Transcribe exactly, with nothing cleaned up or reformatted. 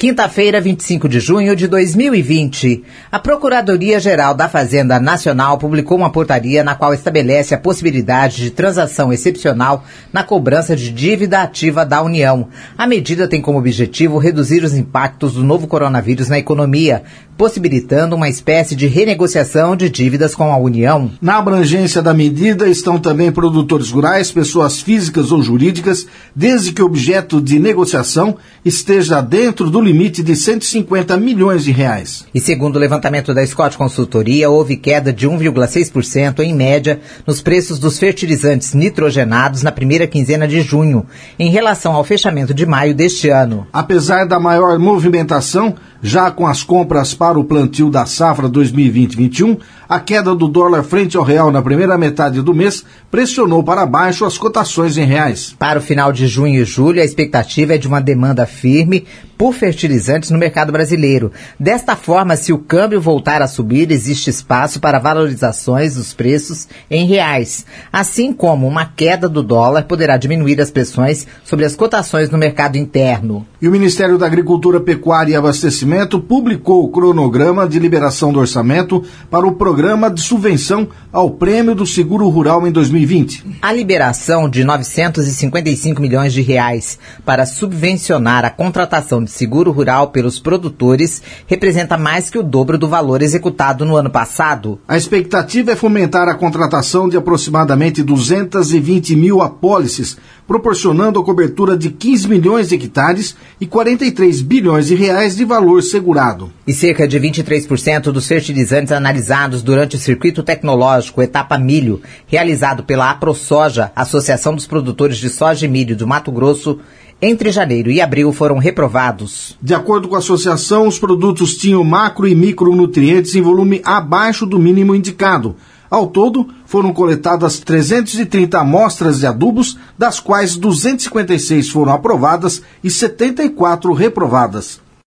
Quinta-feira, vinte e cinco de junho de dois mil e vinte. A Procuradoria-Geral da Fazenda Nacional publicou uma portaria na qual estabelece a possibilidade de transação excepcional na cobrança de dívida ativa da União. A medida tem como objetivo reduzir os impactos do novo coronavírus na economia, possibilitando uma espécie de renegociação de dívidas com a União. Na abrangência da medida estão também produtores rurais, pessoas físicas ou jurídicas, desde que o objeto de negociação esteja dentro do limite de cento e cinquenta milhões de reais. E segundo o levantamento da Scott Consultoria, houve queda de um vírgula seis por cento em média nos preços dos fertilizantes nitrogenados na primeira quinzena de junho, em relação ao fechamento de maio deste ano. Apesar da maior movimentação, já com as compras para o plantio da safra dois mil e vinte vinte e um, a queda do dólar frente ao real na primeira metade do mês pressionou para baixo as cotações em reais. Para o final de junho e julho, a expectativa é de uma demanda firme por fertilizantes no mercado brasileiro. Desta forma, se o câmbio voltar a subir, existe espaço para valorizações dos preços em reais. Assim como uma queda do dólar poderá diminuir as pressões sobre as cotações no mercado interno. E o Ministério da Agricultura, Pecuária e Abastecimento publicou o cronograma de liberação do orçamento para o programa de subvenção ao Prêmio do Seguro Rural em dois mil e vinte. A liberação de novecentos e cinquenta e cinco milhões de reais para subvencionar a contratação de seguro rural pelos produtores representa mais que o dobro do valor executado no ano passado. A expectativa é fomentar a contratação de aproximadamente duzentos e vinte mil apólices, proporcionando a cobertura de quinze milhões de hectares e quarenta e três bilhões de reais de valor segurado. E cerca de vinte e três por cento dos fertilizantes analisados durante o circuito tecnológico Etapa Milho, realizado pela AproSoja, Associação dos Produtores de Soja e Milho do Mato Grosso, entre janeiro e abril foram reprovados. De acordo com a associação, os produtos tinham macro e micronutrientes em volume abaixo do mínimo indicado. Ao todo, foram coletadas trezentas e trinta amostras de adubos, das quais duzentas e cinquenta e seis foram aprovadas e setenta e quatro reprovadas.